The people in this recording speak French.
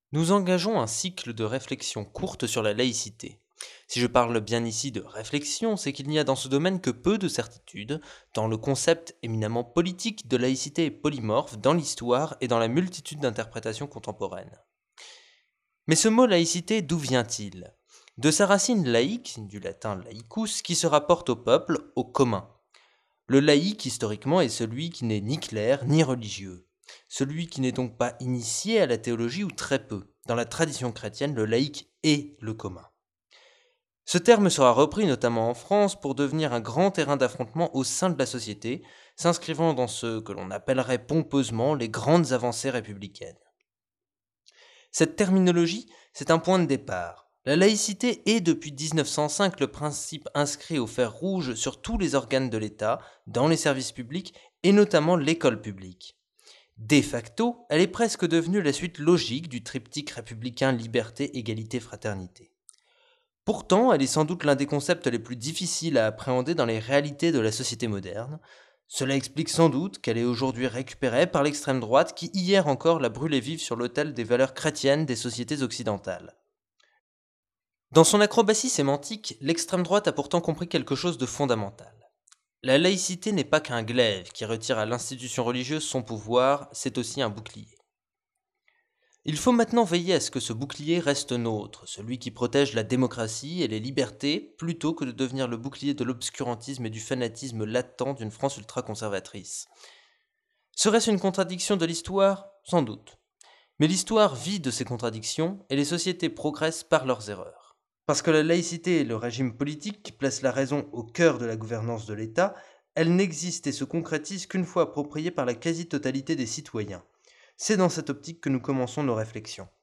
Nous engageons un cycle de réflexion courte sur la laïcité. Si je parle bien ici de réflexion, c'est qu'il n'y a dans ce domaine que peu de certitudes, tant le concept éminemment politique de laïcité est polymorphe dans l'histoire et dans la multitude d'interprétations contemporaines. Mais ce mot laïcité, d'où vient-il? De sa racine laïque, du latin laicus, qui se rapporte au peuple, au commun. Le laïc, historiquement, est celui qui n'est ni clerc ni religieux. Celui qui n'est donc pas initié à la théologie ou très peu. Dans la tradition chrétienne, le laïc est le commun. Ce terme sera repris notamment en France pour devenir un grand terrain d'affrontement au sein de la société, s'inscrivant dans ce que l'on appellerait pompeusement les grandes avancées républicaines. Cette terminologie, c'est un point de départ. La laïcité est depuis 1905 le principe inscrit au fer rouge sur tous les organes de l'État, dans les services publics et notamment l'école publique. De facto, elle est presque devenue la suite logique du triptyque républicain liberté, égalité, fraternité. Pourtant, elle est sans doute l'un des concepts les plus difficiles à appréhender dans les réalités de la société moderne. Cela explique sans doute qu'elle est aujourd'hui récupérée par l'extrême droite qui hier encore l'a brûlée vive sur l'autel des valeurs chrétiennes des sociétés occidentales. Dans son acrobatie sémantique, l'extrême droite a pourtant compris quelque chose de fondamental. La laïcité n'est pas qu'un glaive qui retire à l'institution religieuse son pouvoir, c'est aussi un bouclier. Il faut maintenant veiller à ce que ce bouclier reste nôtre, celui qui protège la démocratie et les libertés, plutôt que de devenir le bouclier de l'obscurantisme et du fanatisme latent d'une France ultra-conservatrice. Serait-ce une contradiction de l'histoire? Sans doute. Mais l'histoire vit de ces contradictions et les sociétés progressent par leurs erreurs. Parce que la laïcité est le régime politique qui place la raison au cœur de la gouvernance de l'État, elle n'existe et se concrétise qu'une fois appropriée par la quasi-totalité des citoyens. C'est dans cette optique que nous commençons nos réflexions.